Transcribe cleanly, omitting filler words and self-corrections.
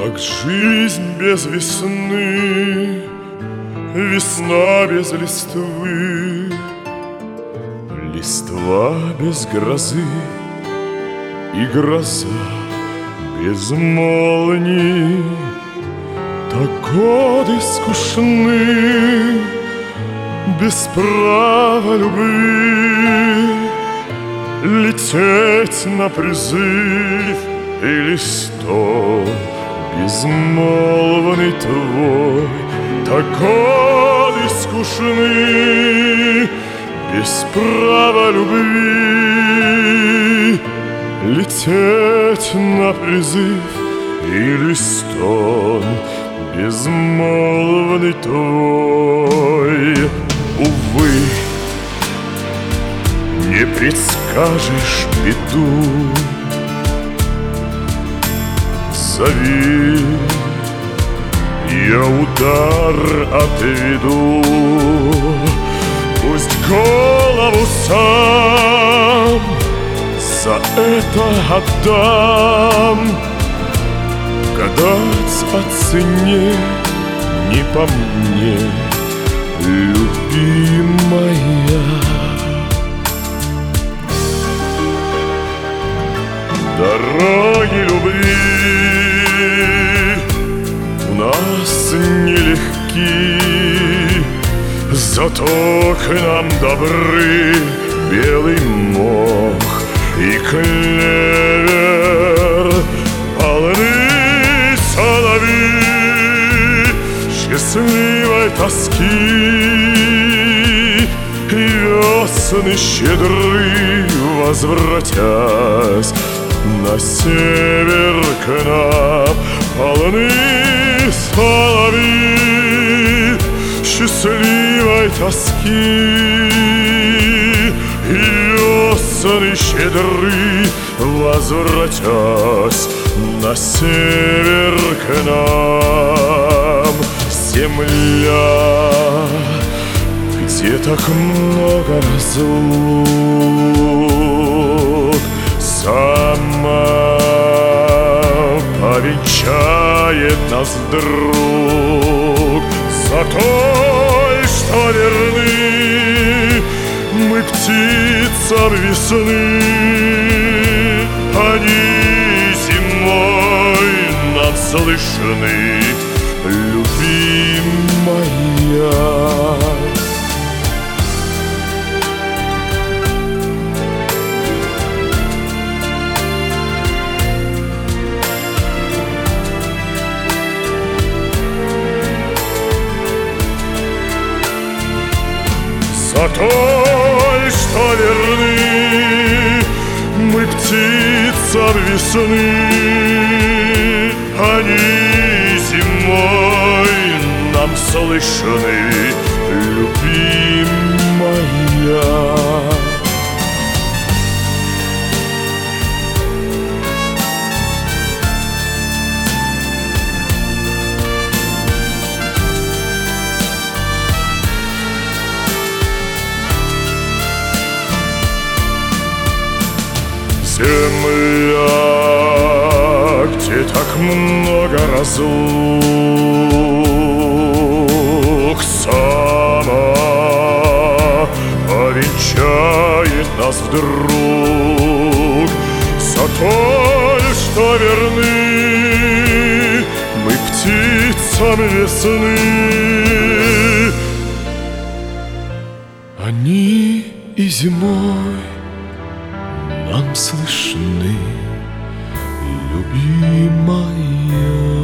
Как жизнь без весны, весна без листвы, листва без грозы и гроза без молний. Так годы скучны, без права любви, лететь на призыв или стол безмолвный твой. Так годы скучны, без права любви, лететь на призыв или стон безмолвный твой. Увы, не предскажешь беду, зови, я удар отведу. Пусть голову сам за это отдам. Гадать о цене не по мне, любимая. Дороги любви у нас нелегки, зато к нам добры белый мох и клевер. Полны соловьи счастливой тоски, и весны щедры, возвратясь на север к нам. Полны соловьи счастливой тоски, и весны щедры, возвратясь на север к нам. Земля, где так много разлук, сама повенчает нас вдруг. За той, что верны мы птицам весны, они зимой нам слышны, любимая. За той, что верны мы птицам весны, они зимой нам слышны, любимая. Земля, где так много разлук, сама повенчает нас вдруг. За той, что верны мы птицам весны, они и зимой нам слышны, любимая.